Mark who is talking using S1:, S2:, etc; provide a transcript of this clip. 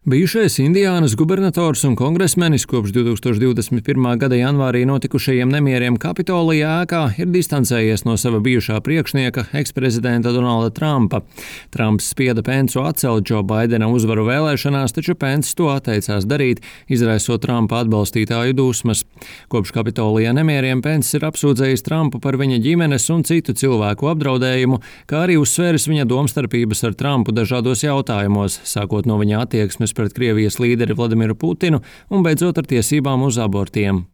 S1: Bijušais Indiānas gubernators un kongresmenis kopš 2021. gada janvārī notikušajiem nemieriem Kapitolijā ēkā ir distancējies no sava bijušā priekšnieka, eksprezidenta Donalda Trumpa. Trumps spieda Pensu atcelt Džo Baidena uzvaru vēlēšanās, taču Pence to atteicās darīt, izraisot Trumpa atbalstītāju dusmas. Kopš Kapitolijā nemieriem Pence ir apsūdzējis Trumpu par viņa ģimenes un citu cilvēku apdraudējumu, kā arī uzsvēris viņa domstarpības ar Trumpu dažādos jautājumos, sākot no viņa attieksmes pret Krievijas līderi Vladimiru Putinu un beidzot ar tiesībām uz abortiem.